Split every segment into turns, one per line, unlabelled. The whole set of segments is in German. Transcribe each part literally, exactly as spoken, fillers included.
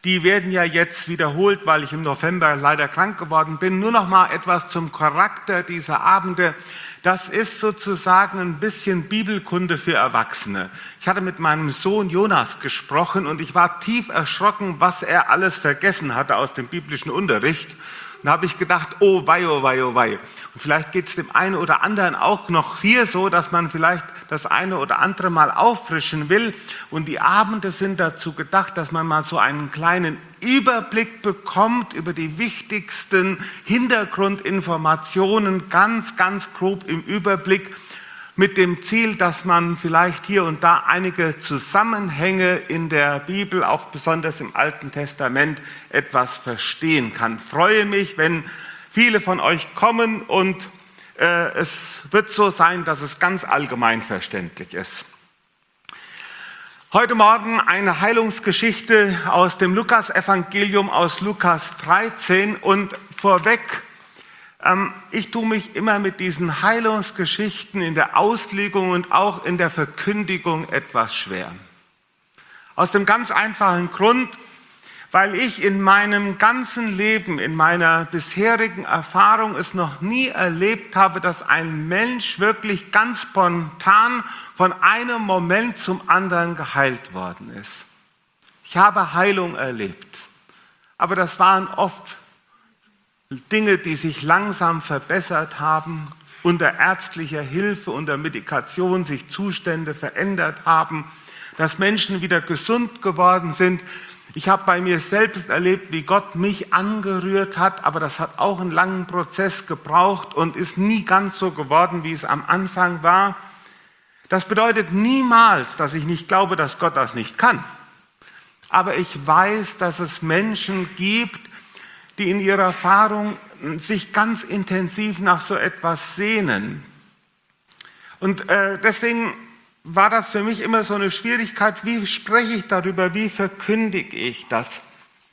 die werden ja jetzt wiederholt, weil ich im November leider krank geworden bin. Nur noch mal etwas zum Charakter dieser Abende. Das ist sozusagen ein bisschen Bibelkunde für Erwachsene. Ich hatte mit meinem Sohn Jonas gesprochen und ich war tief erschrocken, was er alles vergessen hatte aus dem biblischen Unterricht. Da habe ich gedacht, oh wei, oh wei, oh wei. Und vielleicht geht es dem einen oder anderen auch noch hier so, dass man vielleicht das eine oder andere mal auffrischen will. Und die Abende sind dazu gedacht, dass man mal so einen kleinen Überblick bekommt über die wichtigsten Hintergrundinformationen, ganz, ganz grob im Überblick, mit dem Ziel, dass man vielleicht hier und da einige Zusammenhänge in der Bibel, auch besonders im Alten Testament, etwas verstehen kann. Ich freue mich, wenn viele von euch kommen und äh, es wird so sein, dass es ganz allgemein verständlich ist. Heute Morgen eine Heilungsgeschichte aus dem Lukas-Evangelium, aus Lukas dreizehn und vorweg, ich tue mich immer mit diesen Heilungsgeschichten in der Auslegung und auch in der Verkündigung etwas schwer. Aus dem ganz einfachen Grund, weil ich in meinem ganzen Leben, in meiner bisherigen Erfahrung es noch nie erlebt habe, dass ein Mensch wirklich ganz spontan von einem Moment zum anderen geheilt worden ist. Ich habe Heilung erlebt, aber das waren oft Dinge, die sich langsam verbessert haben, unter ärztlicher Hilfe, unter Medikation sich Zustände verändert haben, dass Menschen wieder gesund geworden sind. Ich habe bei mir selbst erlebt, wie Gott mich angerührt hat, aber das hat auch einen langen Prozess gebraucht und ist nie ganz so geworden, wie es am Anfang war. Das bedeutet niemals, dass ich nicht glaube, dass Gott das nicht kann. Aber ich weiß, dass es Menschen gibt, die in ihrer Erfahrung sich ganz intensiv nach so etwas sehnen. Und äh, deswegen war das für mich immer so eine Schwierigkeit, wie spreche ich darüber, wie verkündige ich das?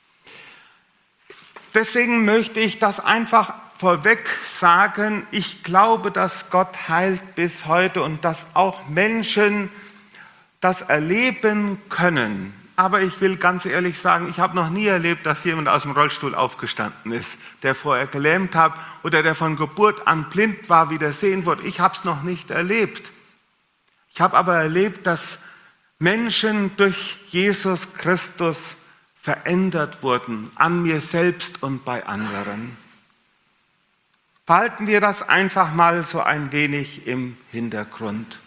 Deswegen möchte ich das einfach vorweg sagen, ich glaube, dass Gott heilt bis heute und dass auch Menschen das erleben können. Aber ich will ganz ehrlich sagen, ich habe noch nie erlebt, dass jemand aus dem Rollstuhl aufgestanden ist, der vorher gelähmt hat oder der von Geburt an blind war, wieder sehen wurde. Ich habe es noch nicht erlebt. Ich habe aber erlebt, dass Menschen durch Jesus Christus verändert wurden, an mir selbst und bei anderen. Behalten wir das einfach mal so ein wenig im Hintergrund.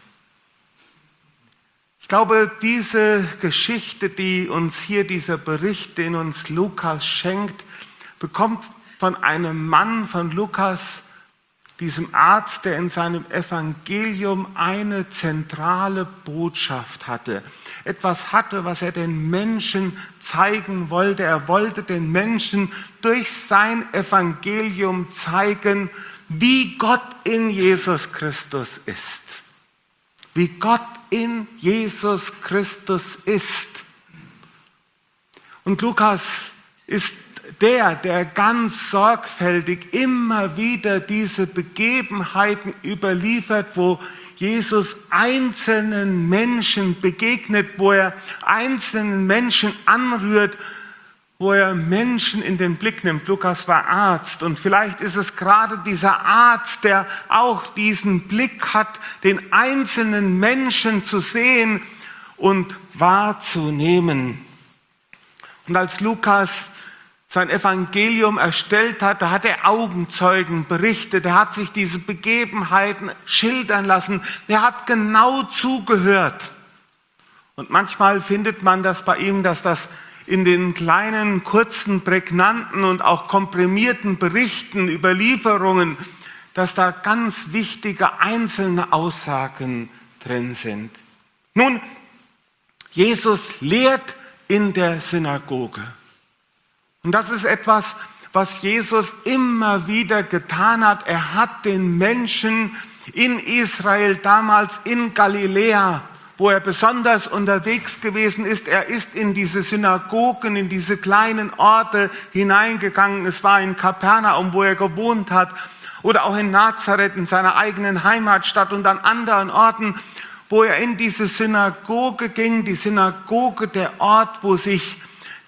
Ich glaube, diese Geschichte, die uns hier, dieser Bericht, den uns Lukas schenkt, bekommt von einem Mann, von Lukas, diesem Arzt, der in seinem Evangelium eine zentrale Botschaft hatte. Etwas hatte, was er den Menschen zeigen wollte. Er wollte den Menschen durch sein Evangelium zeigen, wie Gott in Jesus Christus ist. Wie Gott in Jesus Christus ist. Und Lukas ist der, der ganz sorgfältig immer wieder diese Begebenheiten überliefert, wo Jesus einzelnen Menschen begegnet, wo er einzelnen Menschen anrührt, wo er Menschen in den Blick nimmt. Lukas war Arzt und vielleicht ist es gerade dieser Arzt, der auch diesen Blick hat, den einzelnen Menschen zu sehen und wahrzunehmen. Und als Lukas sein Evangelium erstellt hat, da hat er Augenzeugen berichtet, er hat sich diese Begebenheiten schildern lassen, er hat genau zugehört. Und manchmal findet man das bei ihm, dass das in den kleinen, kurzen, prägnanten und auch komprimierten Berichten, Überlieferungen, dass da ganz wichtige einzelne Aussagen drin sind. Nun, Jesus lehrt in der Synagoge. Und das ist etwas, was Jesus immer wieder getan hat. Er hat den Menschen in Israel, damals in Galiläa, wo er besonders unterwegs gewesen ist, er ist in diese Synagogen, in diese kleinen Orte hineingegangen. Es war in Kapernaum, wo er gewohnt hat, oder auch in Nazareth, in seiner eigenen Heimatstadt und an anderen Orten, wo er in diese Synagoge ging. Die Synagoge, der Ort, wo sich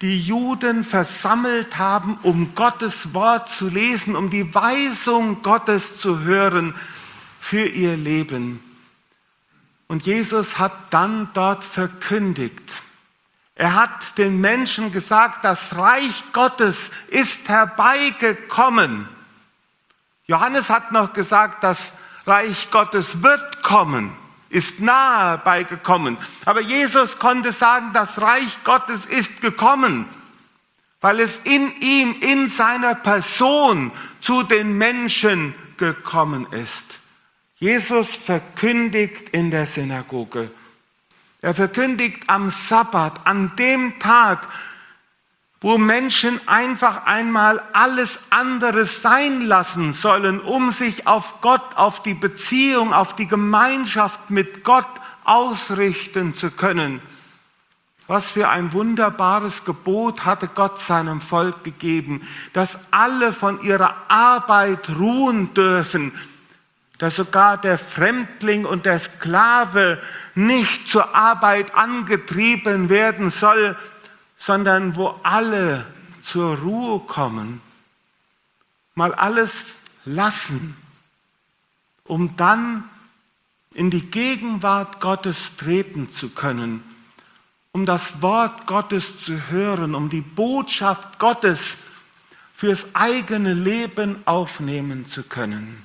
die Juden versammelt haben, um Gottes Wort zu lesen, um die Weisung Gottes zu hören für ihr Leben. Und Jesus hat dann dort verkündigt. Er hat den Menschen gesagt, das Reich Gottes ist herbeigekommen. Johannes hat noch gesagt, das Reich Gottes wird kommen, ist nahe herbeigekommen. Aber Jesus konnte sagen, das Reich Gottes ist gekommen, weil es in ihm, in seiner Person zu den Menschen gekommen ist. Jesus verkündigt in der Synagoge. Er verkündigt am Sabbat, an dem Tag, wo Menschen einfach einmal alles andere sein lassen sollen, um sich auf Gott, auf die Beziehung, auf die Gemeinschaft mit Gott ausrichten zu können. Was für ein wunderbares Gebot hatte Gott seinem Volk gegeben, dass alle von ihrer Arbeit ruhen dürfen, dass sogar der Fremdling und der Sklave nicht zur Arbeit angetrieben werden soll, sondern wo alle zur Ruhe kommen, mal alles lassen, um dann in die Gegenwart Gottes treten zu können, um das Wort Gottes zu hören, um die Botschaft Gottes fürs eigene Leben aufnehmen zu können.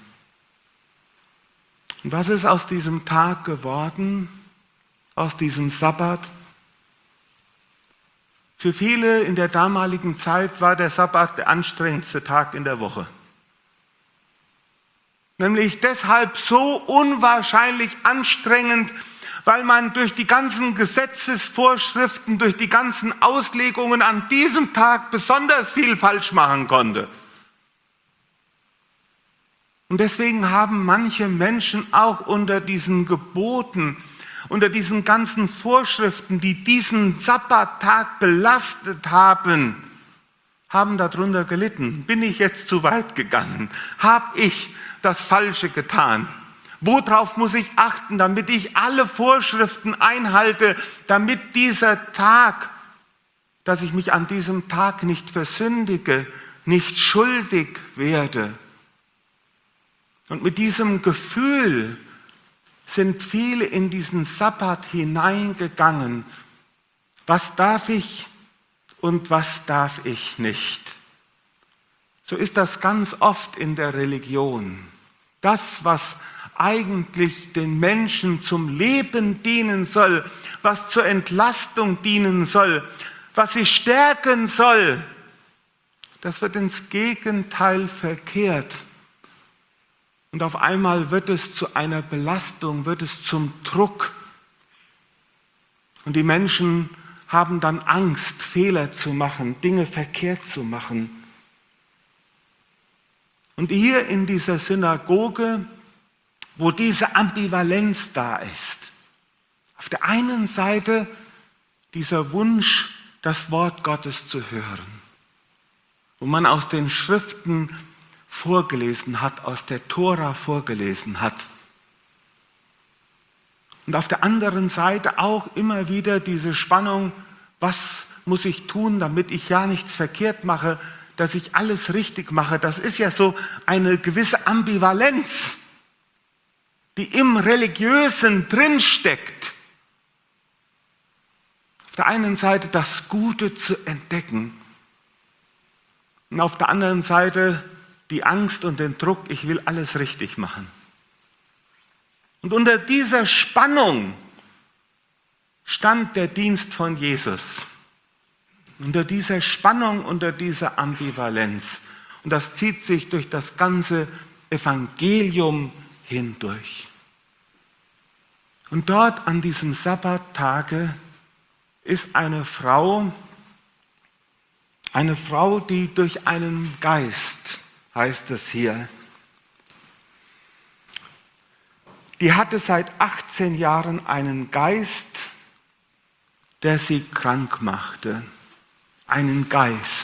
Und was ist aus diesem Tag geworden, aus diesem Sabbat? Für viele in der damaligen Zeit war der Sabbat der anstrengendste Tag in der Woche. Nämlich deshalb so unwahrscheinlich anstrengend, weil man durch die ganzen Gesetzesvorschriften, durch die ganzen Auslegungen an diesem Tag besonders viel falsch machen konnte. Und deswegen haben manche Menschen auch unter diesen Geboten, unter diesen ganzen Vorschriften, die diesen Sabbattag belastet haben, haben darunter gelitten. Bin ich jetzt zu weit gegangen? Habe ich das Falsche getan? Worauf muss ich achten, damit ich alle Vorschriften einhalte, damit dieser Tag, dass ich mich an diesem Tag nicht versündige, nicht schuldig werde? Und mit diesem Gefühl sind viele in diesen Sabbat hineingegangen. Was darf ich und was darf ich nicht? So ist das ganz oft in der Religion. Das, was eigentlich den Menschen zum Leben dienen soll, was zur Entlastung dienen soll, was sie stärken soll, das wird ins Gegenteil verkehrt. Und auf einmal wird es zu einer Belastung, wird es zum Druck. Und die Menschen haben dann Angst, Fehler zu machen, Dinge verkehrt zu machen. Und hier in dieser Synagoge, wo diese Ambivalenz da ist, auf der einen Seite dieser Wunsch, das Wort Gottes zu hören, wo man aus den Schriften vorgelesen hat, aus der Tora vorgelesen hat. Und auf der anderen Seite auch immer wieder diese Spannung, was muss ich tun, damit ich ja nichts verkehrt mache, dass ich alles richtig mache. Das ist ja so eine gewisse Ambivalenz, die im Religiösen drinsteckt. Auf der einen Seite das Gute zu entdecken und auf der anderen Seite die Angst und den Druck, ich will alles richtig machen. Und unter dieser Spannung stand der Dienst von Jesus. Unter dieser Spannung, unter dieser Ambivalenz. Und das zieht sich durch das ganze Evangelium hindurch. Und dort an diesem Sabbattage ist eine Frau, eine Frau, die durch einen Geist, heißt es hier, die hatte seit achtzehn Jahren einen Geist, der sie krank machte. Einen Geist.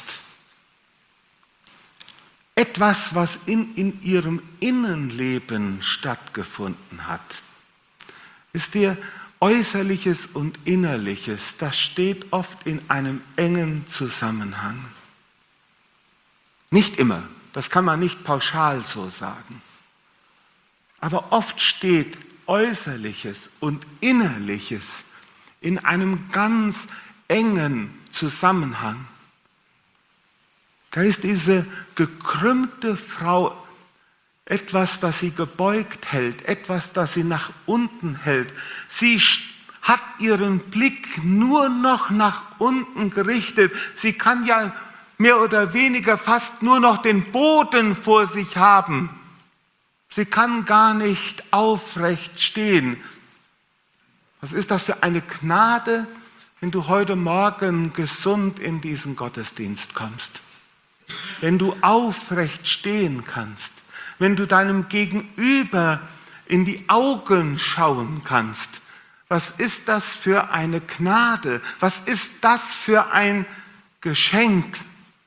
Etwas, was in, in ihrem Innenleben stattgefunden hat. Wisst ihr, Äußerliches und Innerliches, das steht oft in einem engen Zusammenhang. Nicht immer, das kann man nicht pauschal so sagen. Aber oft steht Äußerliches und Innerliches in einem ganz engen Zusammenhang. Da ist diese gekrümmte Frau etwas, das sie gebeugt hält, etwas, das sie nach unten hält. Sie hat ihren Blick nur noch nach unten gerichtet. Sie kann ja mehr oder weniger fast nur noch den Boden vor sich haben. Sie kann gar nicht aufrecht stehen. Was ist das für eine Gnade, wenn du heute Morgen gesund in diesen Gottesdienst kommst? Wenn du aufrecht stehen kannst, wenn du deinem Gegenüber in die Augen schauen kannst. Was ist das für eine Gnade? Was ist das für ein Geschenk?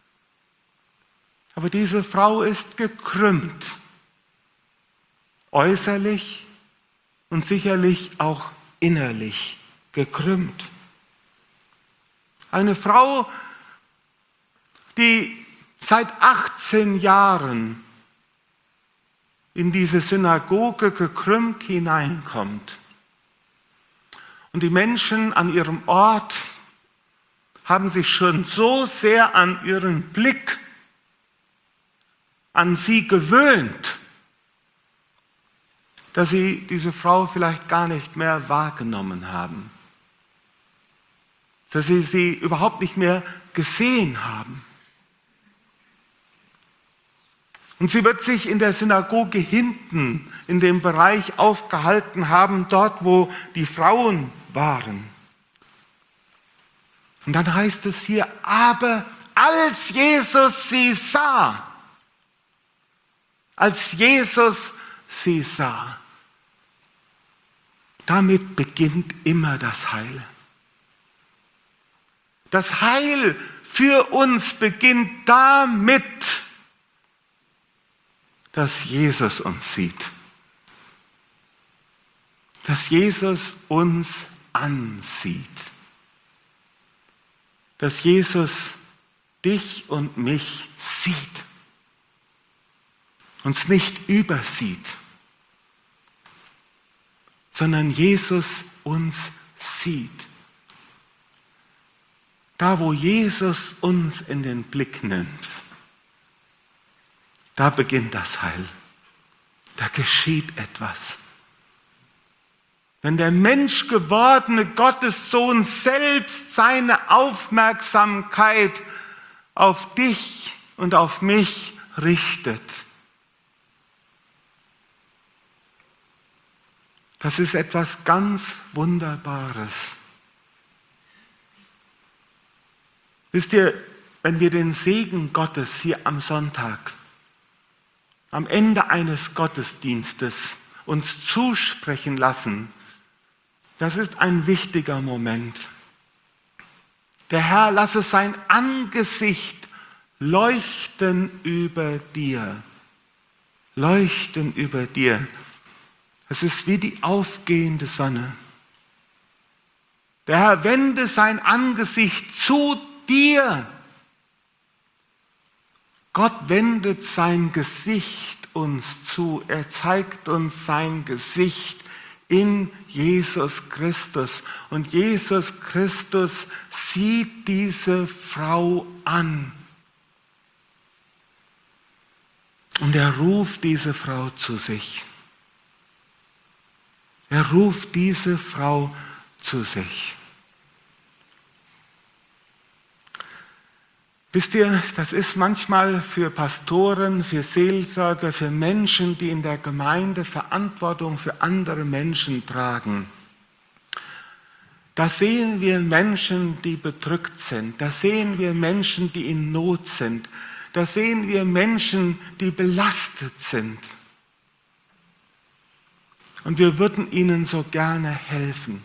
Aber diese Frau ist gekrümmt, äußerlich und sicherlich auch innerlich gekrümmt. Eine Frau, die seit achtzehn Jahren in diese Synagoge gekrümmt hineinkommt. Und die Menschen an ihrem Ort haben sich schon so sehr an ihren Blick, an sie gewöhnt, dass sie diese Frau vielleicht gar nicht mehr wahrgenommen haben. Dass sie sie überhaupt nicht mehr gesehen haben. Und sie wird sich in der Synagoge hinten, in dem Bereich aufgehalten haben, dort wo die Frauen waren. Und dann heißt es hier, aber als Jesus sie sah, als Jesus sie sah, damit beginnt immer das Heil. Das Heil für uns beginnt damit, dass Jesus uns sieht. Dass Jesus uns ansieht. Dass Jesus dich und mich sieht. Uns nicht übersieht, sondern Jesus uns sieht. Da, wo Jesus uns in den Blick nimmt, da beginnt das Heil. Da geschieht etwas. Wenn der menschgewordene Gottessohn selbst seine Aufmerksamkeit auf dich und auf mich richtet, das ist etwas ganz Wunderbares. Wisst ihr, wenn wir den Segen Gottes hier am Sonntag, am Ende eines Gottesdienstes uns zusprechen lassen, das ist ein wichtiger Moment. Der Herr lasse sein Angesicht leuchten über dir. Leuchten über dir. Es ist wie die aufgehende Sonne. Der Herr wende sein Angesicht zu dir. Gott wendet sein Gesicht uns zu. Er zeigt uns sein Gesicht in Jesus Christus. Und Jesus Christus sieht diese Frau an. Und er ruft diese Frau zu sich. Er ruft diese Frau zu sich. Wisst ihr, das ist manchmal für Pastoren, für Seelsorger, für Menschen, die in der Gemeinde Verantwortung für andere Menschen tragen. Da sehen wir Menschen, die bedrückt sind. Da sehen wir Menschen, die in Not sind. Da sehen wir Menschen, die belastet sind. Und wir würden ihnen so gerne helfen.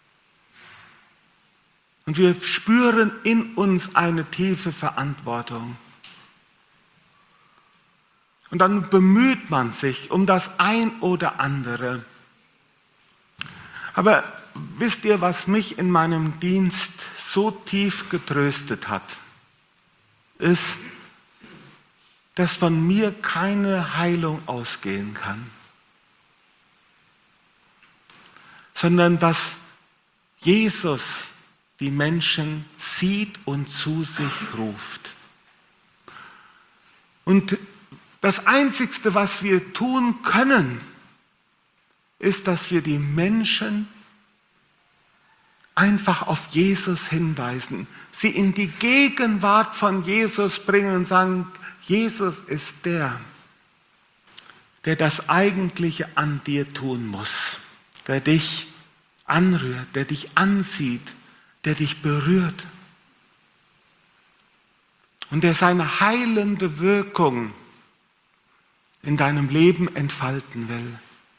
Und wir spüren in uns eine tiefe Verantwortung. Und dann bemüht man sich um das ein oder andere. Aber wisst ihr, was mich in meinem Dienst so tief getröstet hat, ist, dass von mir keine Heilung ausgehen kann, sondern dass Jesus die Menschen sieht und zu sich ruft. Und das Einzigste, was wir tun können, ist, dass wir die Menschen einfach auf Jesus hinweisen, sie in die Gegenwart von Jesus bringen und sagen, Jesus ist der, der das Eigentliche an dir tun muss, der dich anrührt, der dich ansieht, der dich berührt und der seine heilende Wirkung in deinem Leben entfalten will.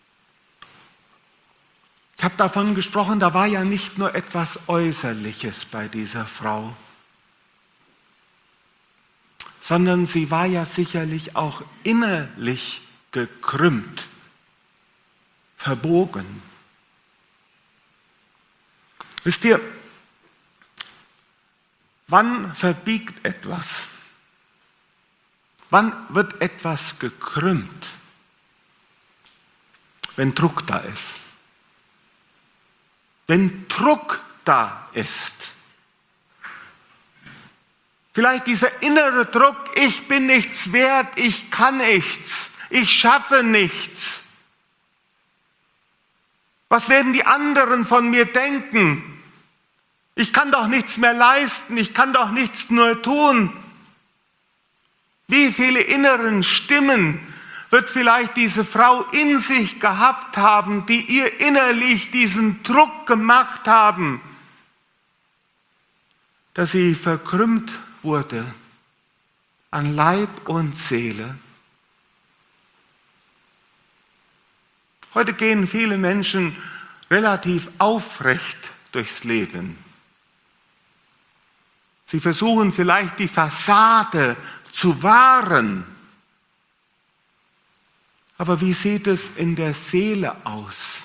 Ich habe davon gesprochen, da war ja nicht nur etwas Äußerliches bei dieser Frau, sondern sie war ja sicherlich auch innerlich gekrümmt, verbogen. Wisst ihr, wann verbiegt etwas? Wann wird etwas gekrümmt? Wenn Druck da ist. Wenn Druck da ist. Vielleicht dieser innere Druck, ich bin nichts wert, ich kann nichts, ich schaffe nichts. Was werden die anderen von mir denken? Ich kann doch nichts mehr leisten, ich kann doch nichts nur tun. Wie viele inneren Stimmen wird vielleicht diese Frau in sich gehabt haben, die ihr innerlich diesen Druck gemacht haben, dass sie verkrümmt wurde an Leib und Seele. Heute gehen viele Menschen relativ aufrecht durchs Leben. Sie versuchen vielleicht die Fassade zu wahren. Aber wie sieht es in der Seele aus?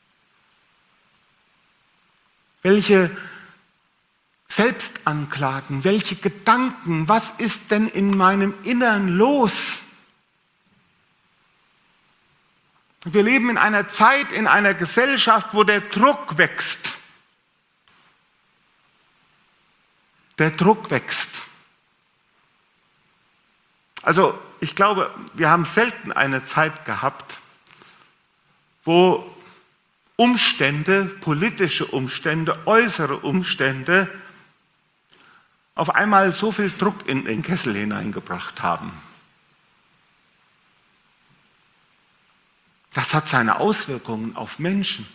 Welche Selbstanklagen, welche Gedanken, was ist denn in meinem Innern los? Wir leben in einer Zeit, in einer Gesellschaft, wo der Druck wächst. Der Druck wächst. Also ich glaube, wir haben selten eine Zeit gehabt, wo Umstände, politische Umstände, äußere Umstände auf einmal so viel Druck in den Kessel hineingebracht haben. Das hat seine Auswirkungen auf Menschen.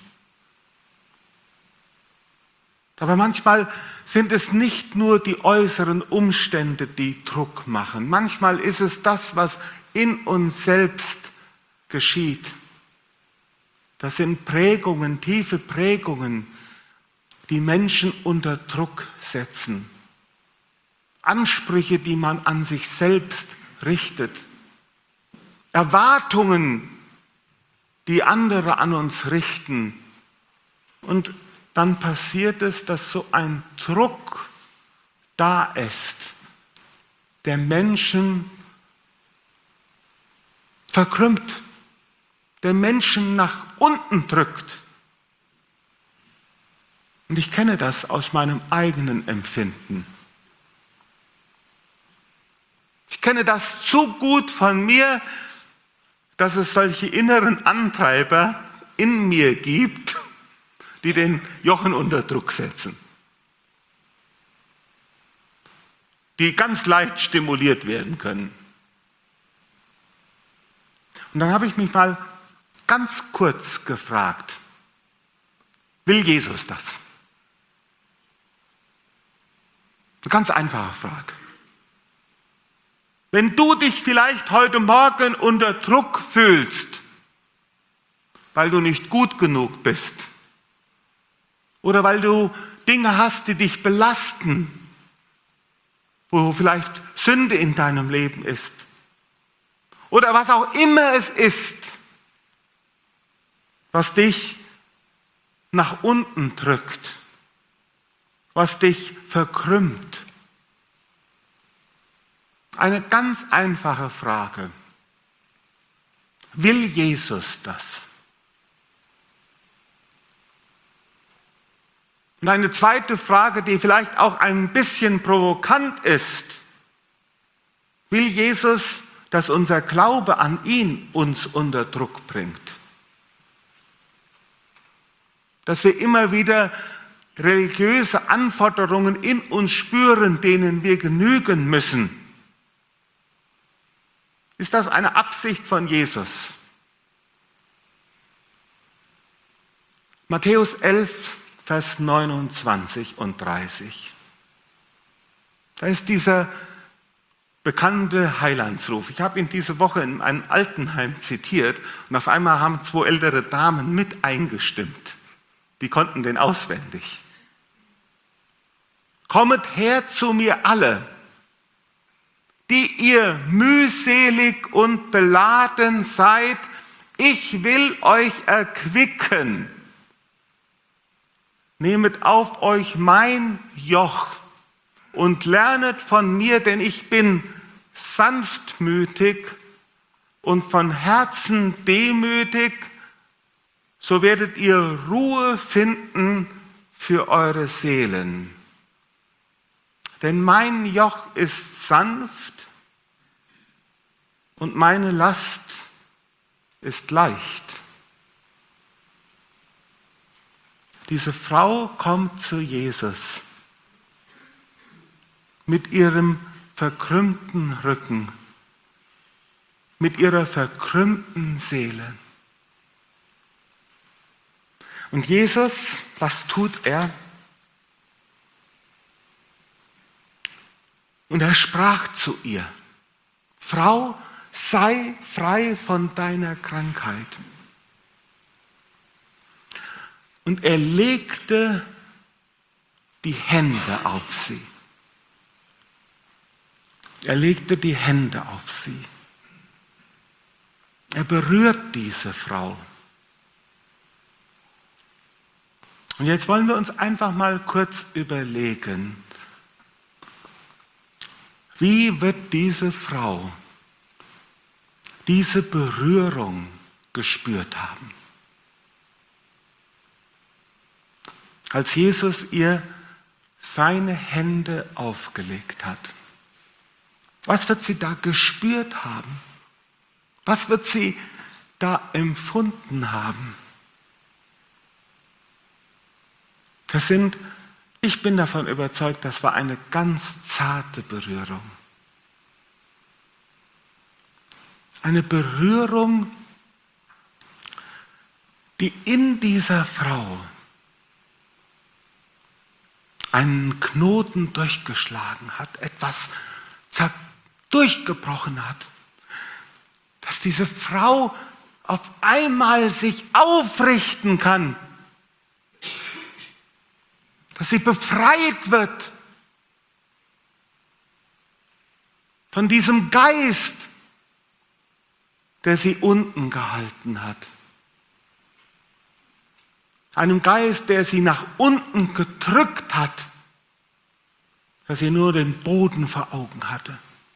Aber manchmal sind es nicht nur die äußeren Umstände, die Druck machen. Manchmal ist es das, was in uns selbst geschieht. Das sind Prägungen, tiefe Prägungen, die Menschen unter Druck setzen. Ansprüche, die man an sich selbst richtet. Erwartungen, die andere an uns richten. Und dann passiert es, dass so ein Druck da ist, der Menschen verkrümmt, der Menschen nach unten drückt. Und ich kenne das aus meinem eigenen Empfinden. Ich kenne das zu gut von mir, dass es solche inneren Antreiber in mir gibt, die den Jochen unter Druck setzen, die ganz leicht stimuliert werden können. Und dann habe ich mich mal ganz kurz gefragt, will Jesus das? Eine ganz einfache Frage. Wenn du dich vielleicht heute Morgen unter Druck fühlst, weil du nicht gut genug bist oder weil du Dinge hast, die dich belasten, wo vielleicht Sünde in deinem Leben ist oder was auch immer es ist, was dich nach unten drückt, was dich verkrümmt? Eine ganz einfache Frage. Will Jesus das? Und eine zweite Frage, die vielleicht auch ein bisschen provokant ist. Will Jesus, dass unser Glaube an ihn uns unter Druck bringt? Dass wir immer wieder religiöse Anforderungen in uns spüren, denen wir genügen müssen? Ist das eine Absicht von Jesus? Matthäus elf, Vers neunundzwanzig und dreißig. Da ist dieser bekannte Heilandsruf. Ich habe ihn diese Woche in einem Altenheim zitiert und auf einmal haben zwei ältere Damen mit eingestimmt. Die konnten den auswendig. Kommet her zu mir alle, die ihr mühselig und beladen seid, ich will euch erquicken. Nehmet auf euch mein Joch und lernet von mir, denn ich bin sanftmütig und von Herzen demütig, so werdet ihr Ruhe finden für eure Seelen. Denn mein Joch ist sanft und meine Last ist leicht. Diese Frau kommt zu Jesus mit ihrem verkrümmten Rücken, mit ihrer verkrümmten Seele. Und Jesus, was tut er? Und er sprach zu ihr: Frau, sei frei von deiner Krankheit. Und er legte die Hände auf sie. Er legte die Hände auf sie. Er berührt diese Frau. Und jetzt wollen wir uns einfach mal kurz überlegen, wie wird diese Frau diese Berührung gespürt haben? Als Jesus ihr seine Hände aufgelegt hat. Was wird sie da gespürt haben? Was wird sie da empfunden haben? Das sind, ich bin davon überzeugt, das war eine ganz zarte Berührung. Eine Berührung, die in dieser Frau einen Knoten durchgeschlagen hat, etwas durchgebrochen hat, dass diese Frau auf einmal sich aufrichten kann, dass sie befreit wird von diesem Geist, der sie unten gehalten hat. Einem Geist, der sie nach unten gedrückt hat, dass sie nur den Boden vor Augen hatte.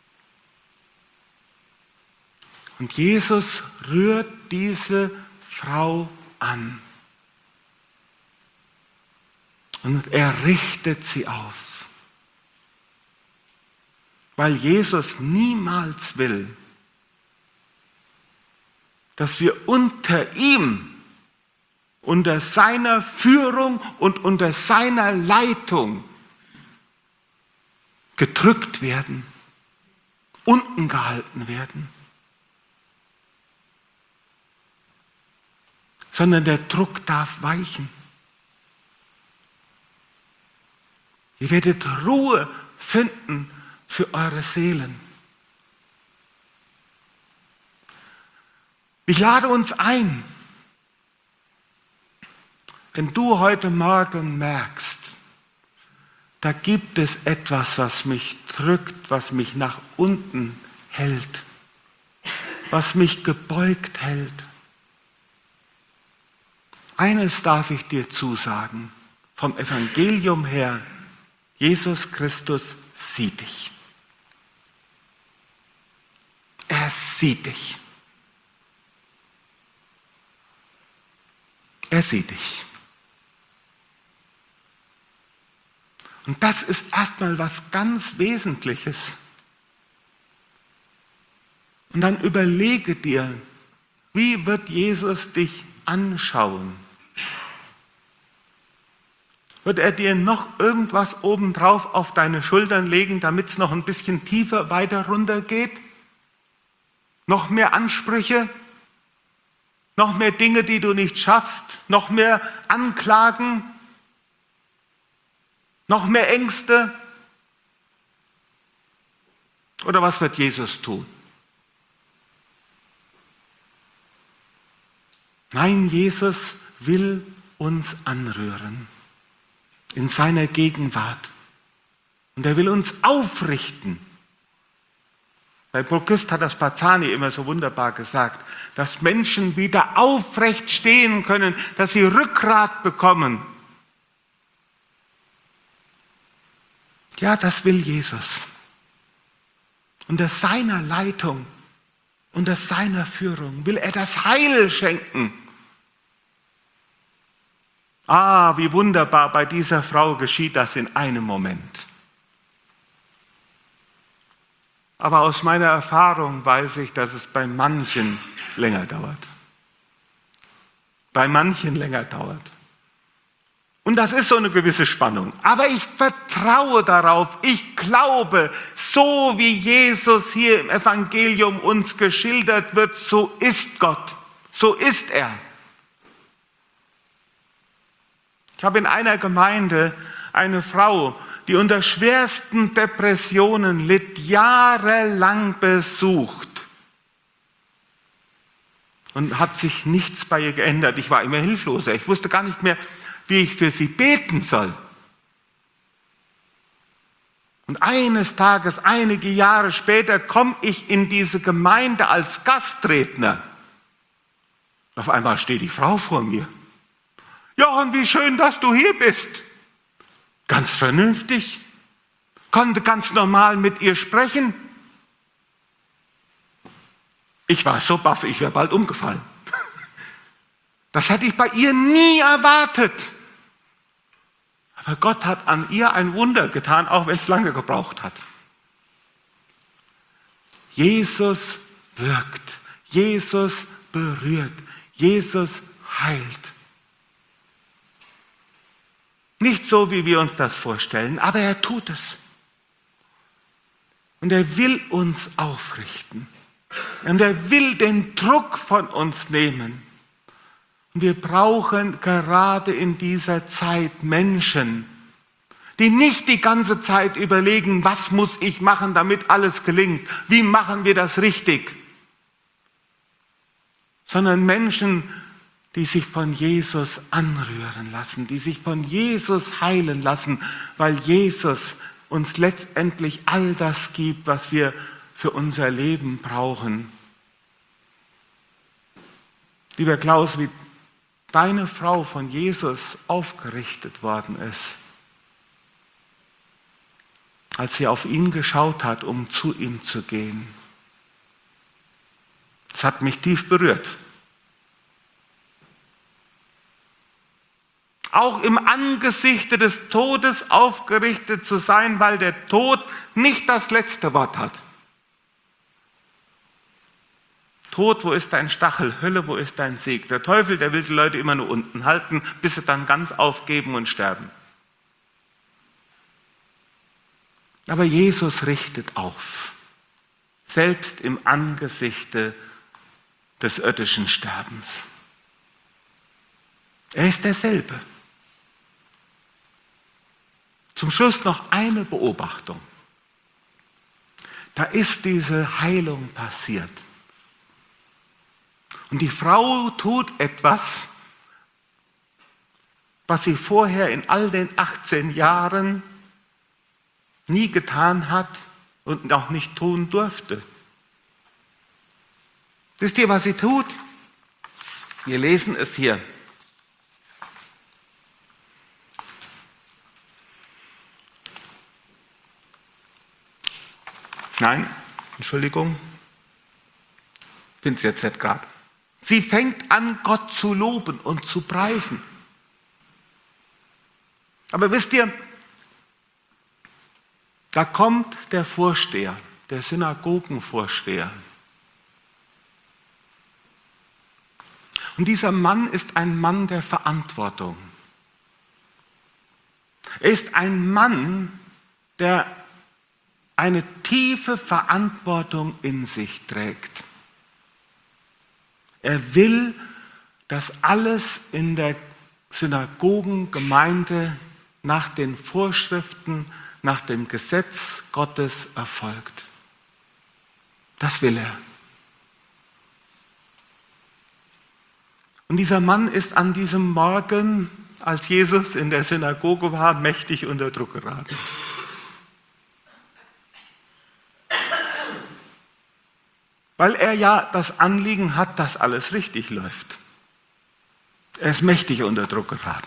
Und Jesus rührt diese Frau an. Und er richtet sie auf. Weil Jesus niemals will, dass wir unter ihm, unter seiner Führung und unter seiner Leitung gedrückt werden, unten gehalten werden. Sondern der Druck darf weichen. Ihr werdet Ruhe finden für eure Seelen. Ich lade uns ein, wenn du heute Morgen merkst, da gibt es etwas, was mich drückt, was mich nach unten hält, was mich gebeugt hält. Eines darf ich dir zusagen, vom Evangelium her, Jesus Christus sieht dich. Er sieht dich. Er sieht dich. Und das ist erstmal was ganz Wesentliches. Und dann überlege dir, wie wird Jesus dich anschauen? Wird er dir noch irgendwas obendrauf auf deine Schultern legen, damit es noch ein bisschen tiefer weiter runter geht? Noch mehr Ansprüche? Noch mehr Dinge, die du nicht schaffst? Noch mehr Anklagen? Noch mehr Ängste? Oder was wird Jesus tun? Nein, Jesus will uns anrühren in seiner Gegenwart. Und er will uns aufrichten. Bei Prochrist hat das Bazzani immer so wunderbar gesagt, dass Menschen wieder aufrecht stehen können, dass sie Rückgrat bekommen. Ja, das will Jesus. Unter seiner Leitung, unter seiner Führung will er das Heil schenken. Ah, wie wunderbar, bei dieser Frau geschieht das in einem Moment. Aber aus meiner Erfahrung weiß ich, dass es bei manchen länger dauert. Bei manchen länger dauert. Und das ist so eine gewisse Spannung. Aber ich vertraue darauf, ich glaube, so wie Jesus hier im Evangelium uns geschildert wird, so ist Gott, so ist er. Ich habe in einer Gemeinde eine Frau, die unter schwersten Depressionen litt, jahrelang besucht. Und hat sich nichts bei ihr geändert. Ich war immer hilfloser. Ich wusste gar nicht mehr, wie ich für sie beten soll. Und eines Tages, einige Jahre später, komme ich in diese Gemeinde als Gastredner. Auf einmal steht die Frau vor mir. Johann, wie schön, dass du hier bist. Ganz vernünftig. Konnte ganz normal mit ihr sprechen. Ich war so baff, ich wäre bald umgefallen. Das hätte ich bei ihr nie erwartet. Aber Gott hat an ihr ein Wunder getan, auch wenn es lange gebraucht hat. Jesus wirkt. Jesus berührt. Jesus heilt. Nicht so, wie wir uns das vorstellen, aber er tut es. Und er will uns aufrichten. Und er will den Druck von uns nehmen. Und wir brauchen gerade in dieser Zeit Menschen, die nicht die ganze Zeit überlegen, was muss ich machen, damit alles gelingt? Wie machen wir das richtig? Sondern Menschen, die sich von Jesus anrühren lassen, die sich von Jesus heilen lassen, weil Jesus uns letztendlich all das gibt, was wir für unser Leben brauchen. Lieber Klaus, wie deine Frau von Jesus aufgerichtet worden ist, als sie auf ihn geschaut hat, um zu ihm zu gehen, das hat mich tief berührt. Auch im Angesichte des Todes aufgerichtet zu sein, weil der Tod nicht das letzte Wort hat. Tod, wo ist dein Stachel? Hölle, wo ist dein Sieg? Der Teufel, der will die Leute immer nur unten halten, bis sie dann ganz aufgeben und sterben. Aber Jesus richtet auf, selbst im Angesichte des irdischen Sterbens. Er ist derselbe. Zum Schluss noch eine Beobachtung. Da ist diese Heilung passiert. Und die Frau tut etwas, was sie vorher in all den achtzehn Jahren nie getan hat und auch nicht tun durfte. Wisst ihr, was sie tut? Wir lesen es hier. Nein, Entschuldigung, finde es jetzt nicht gerade. Sie fängt an, Gott zu loben und zu preisen. Aber wisst ihr, da kommt der Vorsteher, der Synagogenvorsteher. Und dieser Mann ist ein Mann der Verantwortung. Er ist ein Mann, der eine tiefe Verantwortung in sich trägt. Er will, dass alles in der Synagogengemeinde nach den Vorschriften, nach dem Gesetz Gottes erfolgt. Das will er. Und dieser Mann ist an diesem Morgen, als Jesus in der Synagoge war, mächtig unter Druck geraten. Weil er ja das Anliegen hat, dass alles richtig läuft. Er ist mächtig unter Druck geraten.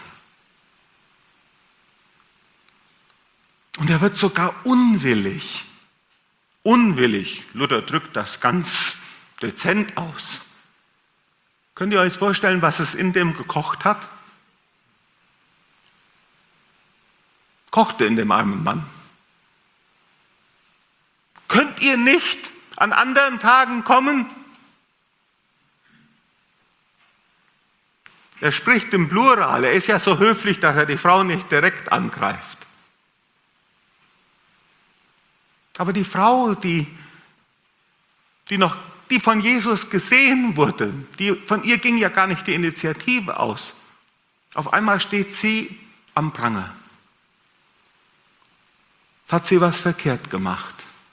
Und er wird sogar unwillig. Unwillig. Luther drückt das ganz dezent aus. Könnt ihr euch vorstellen, was es in dem gekocht hat? Kochte in dem armen Mann. Könnt ihr nicht an anderen Tagen kommen? Er spricht im Plural. Er ist ja so höflich, dass er die Frau nicht direkt angreift. Aber die Frau, die, die, noch, die von Jesus gesehen wurde, die, von ihr ging ja gar nicht die Initiative aus. Auf einmal steht sie am Pranger. Hat sie was verkehrt gemacht?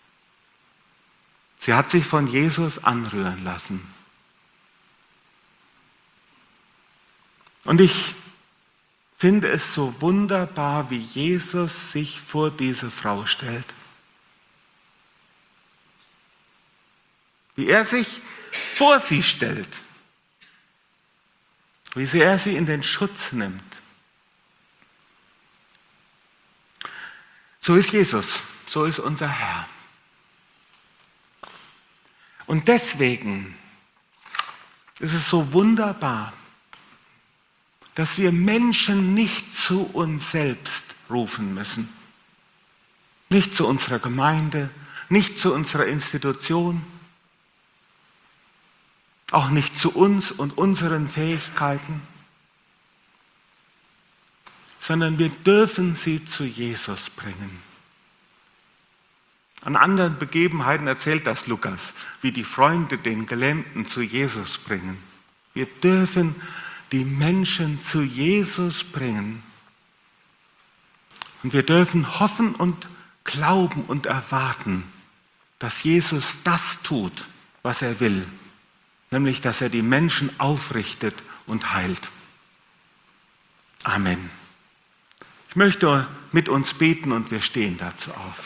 Sie hat sich von Jesus anrühren lassen. Und ich finde es so wunderbar, wie Jesus sich vor diese Frau stellt. Wie er sich vor sie stellt. Wie sehr er sie in den Schutz nimmt. So ist Jesus, so ist unser Herr. Und deswegen ist es so wunderbar, dass wir Menschen nicht zu uns selbst rufen müssen. Nicht zu unserer Gemeinde, nicht zu unserer Institution, auch nicht zu uns und unseren Fähigkeiten, sondern wir dürfen sie zu Jesus bringen. An anderen Begebenheiten erzählt das Lukas, wie die Freunde den Gelähmten zu Jesus bringen. Wir dürfen die Menschen zu Jesus bringen. Und wir dürfen hoffen und glauben und erwarten, dass Jesus das tut, was er will, nämlich dass er die Menschen aufrichtet und heilt. Amen. Ich möchte mit uns beten und wir stehen dazu auf.